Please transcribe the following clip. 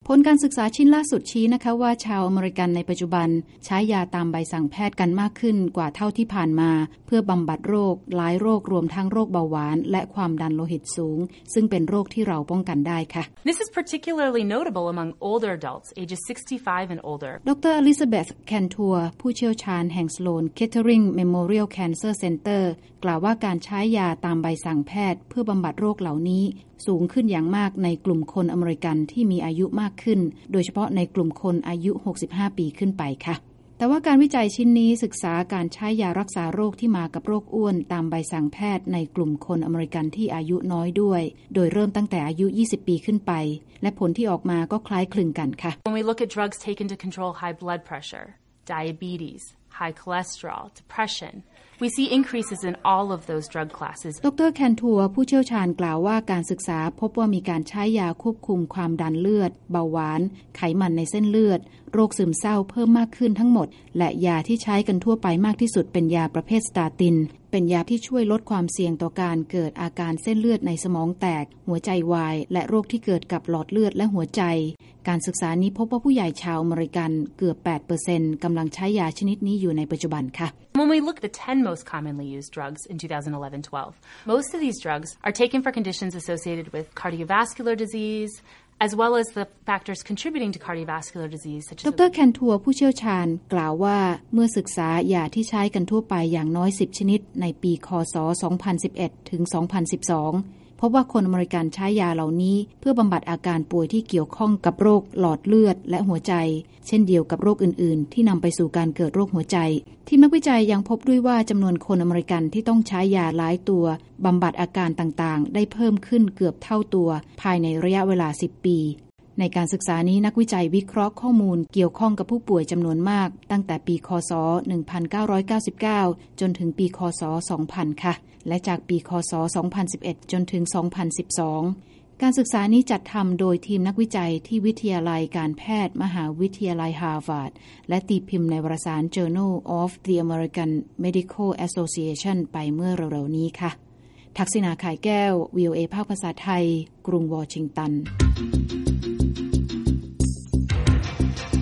ผลการศึกษาชิ้นล่าสุดชี้นะคะว่าชาวอเมริกันในปัจจุบันใช้ยาตามใบสั่งแพทย์กันมากขึ้นกว่าเท่าที่ผ่านมาเพื่อบำบัดโรคหลายโรครวมทั้งโรคเบาหวานและความดันโลหิตสูงซึ่งเป็นโรคที่เราป้องกันได้ค่ะ This is particularly notable among older adults ages 65 and older. ดร. Elizabeth Cantor ผู้เชี่ยวชาญแห่ง Sloan Kettering Memorial Cancer Center กล่าวว่าการใช้ยาตามใบสั่งแพทย์เพื่อบำบัดโรคเหล่านี้สูงขึ้นอย่างมากในกลุ่มคนอเมริกันที่มีอายุมากขึ้นโดยเฉพาะในกลุ่มคนอายุ65ปีขึ้นไปค่ะแต่ว่าการวิจัยชิ้นนี้ศึกษาการใช้ยารักษาโรคที่มากับโรคอ้วนตามใบสั่งแพทย์ในกลุ่มคนอเมริกันที่อายุน้อยด้วยโดยเริ่มตั้งแต่อายุ20ปีขึ้นไปและผลที่ออกมาก็คล้ายคลึงกันค่ะ When we look at drugs taken to control high blood pressure, diabetes, high cholesterol, depression, we see increases in all of those drug classes. ดร. Cantor ผู้เชี่ยวชาญกล่าวว่าการศึกษาพบว่ามีการใช้ยาควบคุมความดันเลือดเบาหวานไขมันในเส้นเลือดโรคซึมเศร้าเพิ่มมากขึ้นทั้งหมดและยาที่ใช้กันทั่วไปมากที่สุดเป็นยาประเภทสตาตินเป็นยาที่ช่วยลดความเสี่ยงต่อการเกิดอาการเส้นเลือดในสมองแตกหัวใจวายและโรคที่เกิดกับหลอดเลือดและหัวใจการศึกษานี้พบว่าผู้ใหญ่ชาวอเมริกันเกือบ 8% กำลังใช้ยาชนิดนี้อยู่ในปัจจุบันค่ะ When we look at the 10 most commonly used drugs in 2011-12, most of these drugs are taken for conditions associated with cardiovascular disease, as well as the factors contributing to cardiovascular disease such as ดร. Cantor ผู้เชี่ยวชาญกล่าวว่าเมื่อศึกษายาที่ใช้กันทั่วไปอย่างน้อย10ชนิดในปีคศ2011ถึง2012พบว่าคนอเมริกันใช้ยาเหล่านี้เพื่อบำบัดอาการป่วยที่เกี่ยวข้องกับโรคหลอดเลือดและหัวใจเช่นเดียวกับโรคอื่นๆที่นำไปสู่การเกิดโรคหัวใจทีมนักวิจัยยังพบด้วยว่าจำนวนคนอเมริกันที่ต้องใช้ยาหลายตัวบำบัดอาการต่างๆได้เพิ่มขึ้นเกือบเท่าตัวภายในระยะเวลา10ปีในการศึกษานี้นักวิจัยวิเคราะห์ข้อมูลเกี่ยวข้องกับผู้ป่วยจำนวนมากตั้งแต่ปีคศ1999จนถึงปีคศ2000ค่ะและจากปีคศ2011จนถึง2012การศึกษานี้จัดทำโดยทีมนักวิจัยที่วิทยาลัยการแพทย์มหาวิทยาลัยฮาร์วาร์ดและตีพิมพ์ในวารสาร Journal of the American Medical Association ไปเมื่อเร็วๆนี้ค่ะทักษิณา ข่ายแก้ว VOA ภาคภาษาไทยกรุงวอชิงตัน